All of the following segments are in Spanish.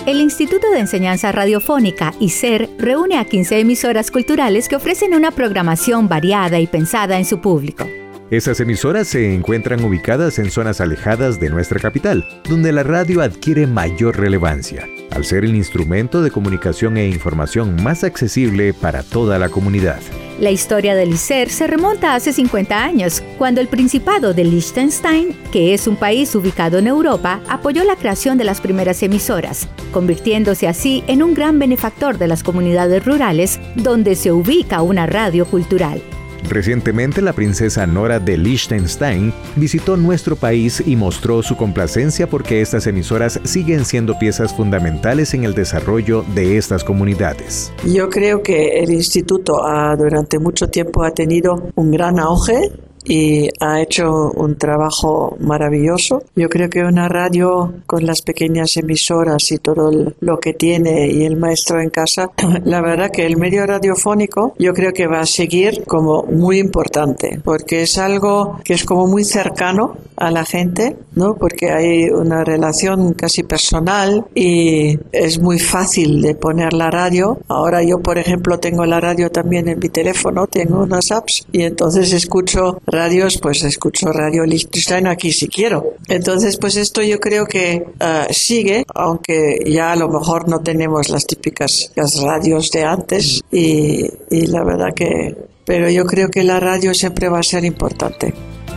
El Instituto de Enseñanza Radiofónica, ICER, reúne a 15 emisoras culturales que ofrecen una programación variada y pensada en su público. Esas emisoras se encuentran ubicadas en zonas alejadas de nuestra capital, donde la radio adquiere mayor relevancia, al ser el instrumento de comunicación e información más accesible para toda la comunidad. La historia del ICER se remonta a hace 50 años, cuando el Principado de Liechtenstein, que es un país ubicado en Europa, apoyó la creación de las primeras emisoras, convirtiéndose así en un gran benefactor de las comunidades rurales, donde se ubica una radio cultural. Recientemente, la princesa Nora de Liechtenstein visitó nuestro país y mostró su complacencia porque estas emisoras siguen siendo piezas fundamentales en el desarrollo de estas comunidades. Yo creo que el instituto durante mucho tiempo ha tenido un gran auge y ha hecho un trabajo maravilloso. Yo creo que una radio con las pequeñas emisoras y todo lo que tiene y el maestro en casa, la verdad que el medio radiofónico yo creo que va a seguir como muy importante, porque es algo que es como muy cercano a la gente, ¿no? Porque hay una relación casi personal y es muy fácil de poner la radio. Ahora yo, por ejemplo, tengo la radio también en mi teléfono, tengo unas apps y entonces escucho radios, pues escucho Radio Liechtenstein aquí si quiero. Entonces, pues esto yo creo que sigue, aunque ya a lo mejor no tenemos las típicas radios de antes y la verdad que... Pero yo creo que la radio siempre va a ser importante.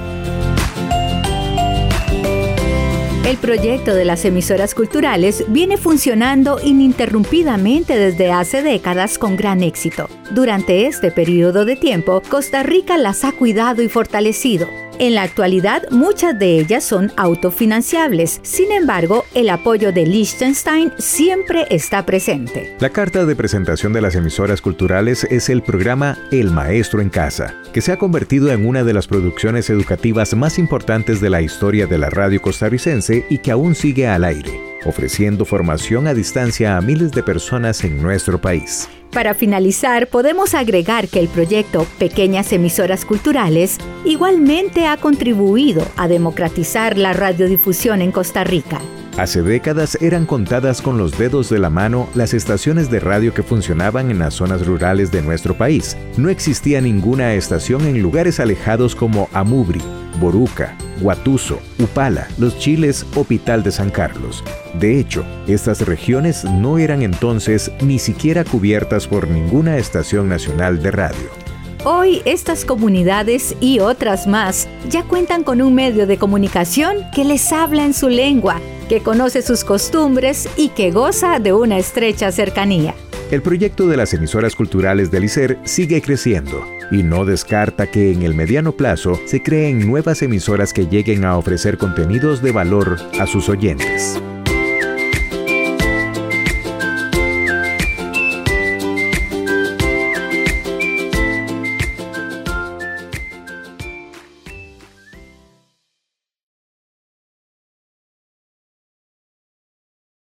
El proyecto de las emisoras culturales viene funcionando ininterrumpidamente desde hace décadas con gran éxito. Durante este periodo de tiempo, Costa Rica las ha cuidado y fortalecido. En la actualidad, muchas de ellas son autofinanciables. Sin embargo, el apoyo de Liechtenstein siempre está presente. La carta de presentación de las emisoras culturales es el programa El Maestro en Casa, que se ha convertido en una de las producciones educativas más importantes de la historia de la radio costarricense y que aún sigue al aire, ofreciendo formación a distancia a miles de personas en nuestro país. Para finalizar, podemos agregar que el proyecto Pequeñas Emisoras Culturales igualmente ha contribuido a democratizar la radiodifusión en Costa Rica. Hace décadas eran contadas con los dedos de la mano las estaciones de radio que funcionaban en las zonas rurales de nuestro país. No existía ninguna estación en lugares alejados como Amubri, Boruca, Guatuso, Upala, Los Chiles o Pital de San Carlos. De hecho, estas regiones no eran entonces ni siquiera cubiertas por ninguna estación nacional de radio. Hoy, estas comunidades y otras más ya cuentan con un medio de comunicación que les habla en su lengua, que conoce sus costumbres y que goza de una estrecha cercanía. El proyecto de las emisoras culturales del ICER sigue creciendo y no descarta que en el mediano plazo se creen nuevas emisoras que lleguen a ofrecer contenidos de valor a sus oyentes.